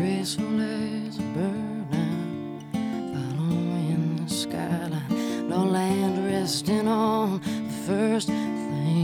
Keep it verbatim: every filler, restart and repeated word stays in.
graceful as a bird now, follow me in the skyline. No land resting on the first